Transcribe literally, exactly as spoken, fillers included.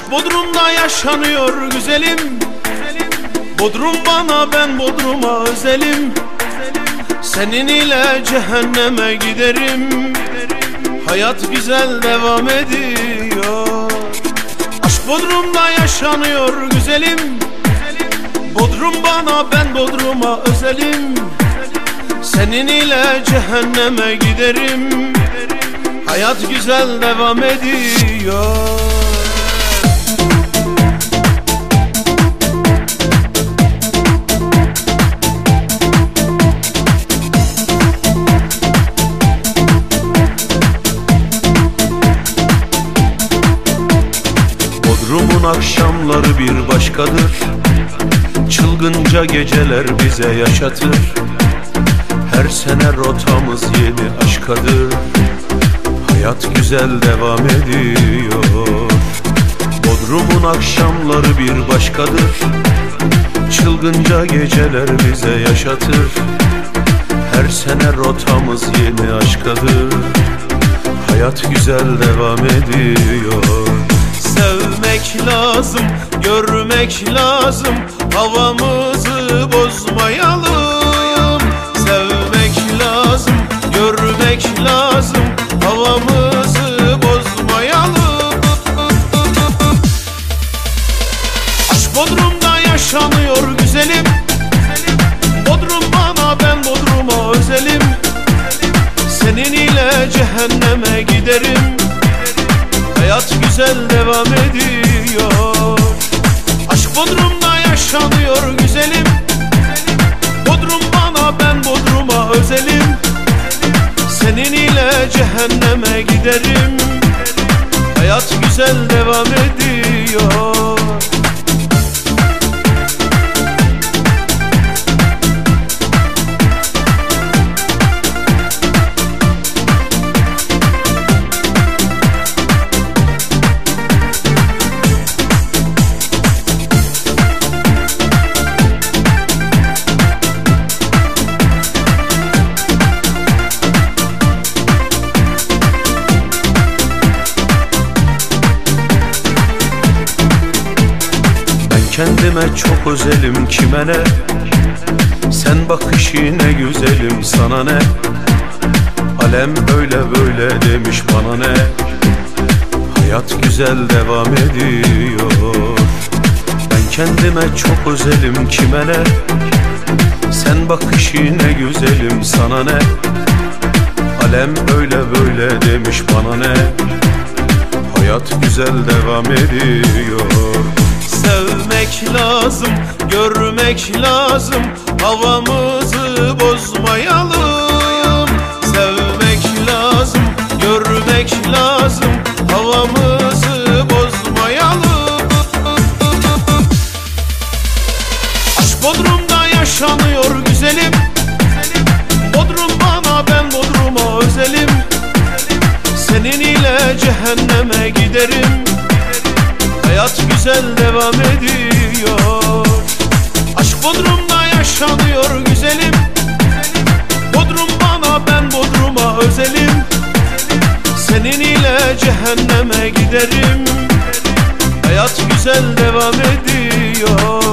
Aşk Bodrum'da yaşanıyor güzelim. Bodrum bana, ben Bodrum'a özelim. Senin ile cehenneme giderim. Hayat güzel devam ediyor. Aşk Bodrum'da yaşanıyor güzelim. Bodrum bana, ben Bodrum'a özelim. Senin ile cehenneme giderim. Hayat güzel devam ediyor. Bodrum'un akşamları bir başkadır. Çılgınca geceler bize yaşatır. Her sene rotamız yeni aşkadır. Hayat güzel devam ediyor. Bodrum'un akşamları bir başkadır. Çılgınca geceler bize yaşatır. Her sene rotamız yeni aşkadır. Hayat güzel devam ediyor. Sevmek lazım, görmek lazım, havamızı bozmayalım. Sevmek lazım, görmek lazım, havamızı bozmayalım. Aşk Bodrum'da yaşanıyor güzelim. Bodrum bana, ben Bodrum'a özelim. Senin ile cehenneme giderim. Hayat güzel devam ediyor. Aşk Bodrum'da yaşanıyor güzelim. Bodrum bana, ben Bodrum'a özelim. Senin ile cehenneme giderim. Hayat güzel devam ediyor. Kendime çok özelim, kime ne? Sen bakışı ne güzelim, sana ne? Alem öyle böyle demiş, bana ne? Hayat güzel devam ediyor. Ben kendime çok özelim, kime ne? Sen bakışı ne güzelim, sana ne? Alem öyle böyle demiş, bana ne? Hayat güzel devam ediyor. Sevmek lazım, görmek lazım, havamızı bozmayalım. Sevmek lazım, görmek lazım, havamızı bozmayalım. Aşk Bodrum'da yaşanıyor güzelim. Bodrum bana, ben Bodrum'a özelim. Senin ile cehenneme giderim. Hayat güzel devam ediyor. Aşk Bodrum'da yaşanıyor güzelim. Bodrum bana, ben Bodrum'a özelim. Senin ile cehenneme giderim. Hayat güzel devam ediyor.